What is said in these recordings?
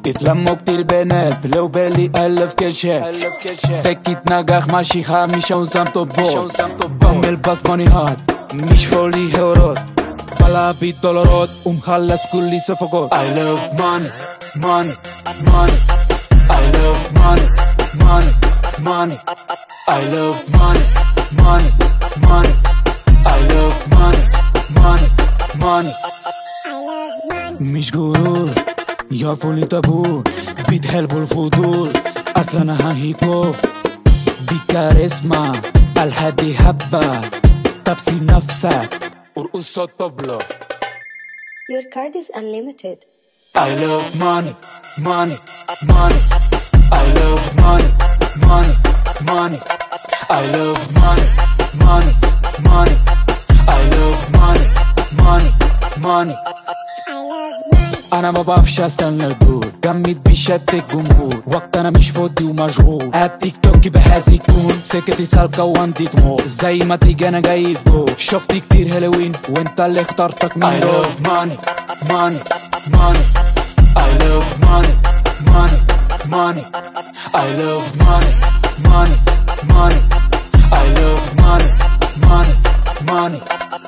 اتلموا كتير بنات لو بالي ألف كشات سكت نجاح ماشي خامشة وزم طبور بعمل بصمانيات مش فولي هورات بلعب بالدولارات ومخلص كل صفقات. I love money money money I love money money money I love money money money I love money money money مش غرور يعرفوا اللي تابور بيتحلبوا الفضول اصلا انا هيكو دي كاريزما الحدي حبة تبسي نفسك ورقص الطبلة. Your card is unlimited. I love money money money I love money money money I love money money money I love money money money انا ما بعرفش استنى الدور جمد بشتت الجمهور وقت انا مش فاضي ومشغول اب تيك توك بحاس يكون سكتي سالكه وعندي طموح زي ما تيجي انا جاي في دور شفت كتير هالوين وانت اللي اخترتك من I love money money money I love money money money I love money money money I love money money money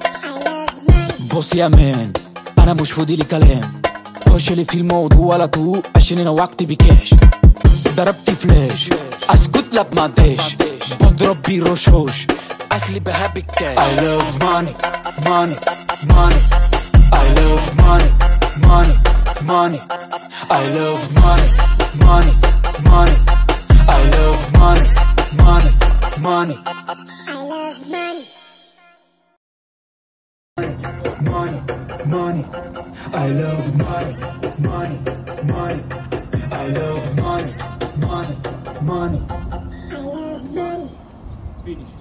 بص يا مان انا مش فاضي لي كلام خش لي في الموضوع على طول عشان انا وقتي بكاش ضربتي فلاش اسكت لا بمعداش بضرب بيه رشوش اصلي بحب الكاش. I love money money money I love money money money I love money money money I love money money money I love money. Money, money, I love money, money, money, I love money, money, money, I love money. Finish.